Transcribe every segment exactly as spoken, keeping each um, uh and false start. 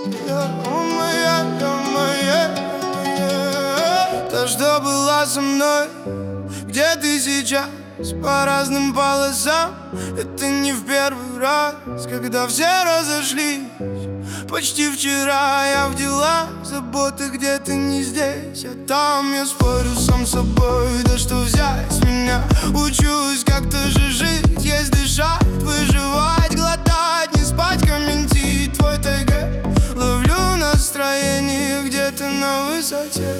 Я моя, я моя, моя. То, что была со мной, где ты сейчас? По разным полосам. Это не в первый раз, когда все разошлись. Почти вчера я в делах, заботы где-то не здесь, а там я спорю сам с собой. Да что взять с меня? Учусь как-то же жить, есть дышать, выживать, глотать, не спать, комментить твой ТГ. Ловлю настроение где-то на высоте.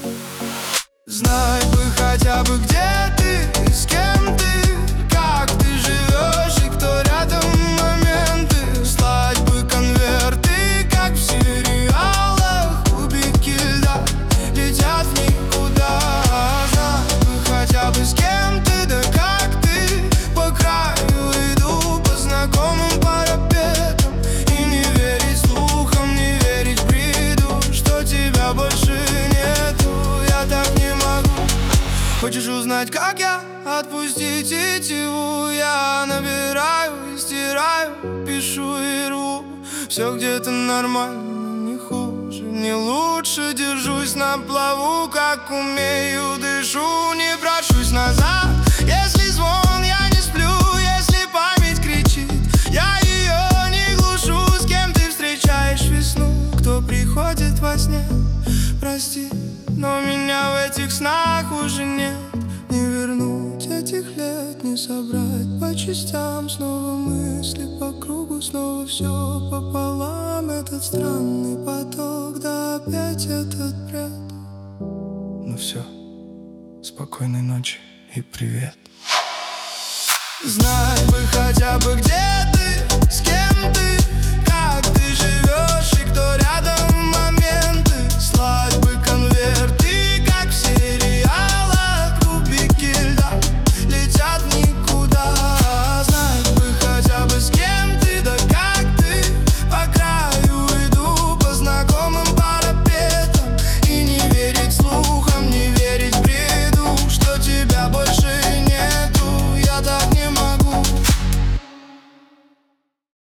Знай бы хотя бы, где ты, с кем ты, как ты живешь и кто рядом моменты. Слать бы конверты, как в сериалах, кубики льда летят в никуда. Знай бы хотя бы, с кем ты, да как ты. По краю иду, по знакомым парапетам. И не верить слухам, не верить бреду, что тебя больше нету. Я так не могу. Хочешь узнать, как я? Отпустить тетиву. Я набираю и стираю, пишу и рву. Все где-то нормально, не хуже, не лучше. Держусь на плаву, как умею, дышу. Не прошусь назад, если звон, я не сплю. Если память кричит, я ее не глушу. С кем ты встречаешь весну? Кто приходит во сне? Прости, но меня в этих снах уже нет. Не вернуть этих лет, не собрать по частям. Снова мысли по кругу, снова все пополам. Этот странный поток, да опять этот бред. Ну все, спокойной ночи и привет. Знай бы хотя бы, где ты, с кем ты.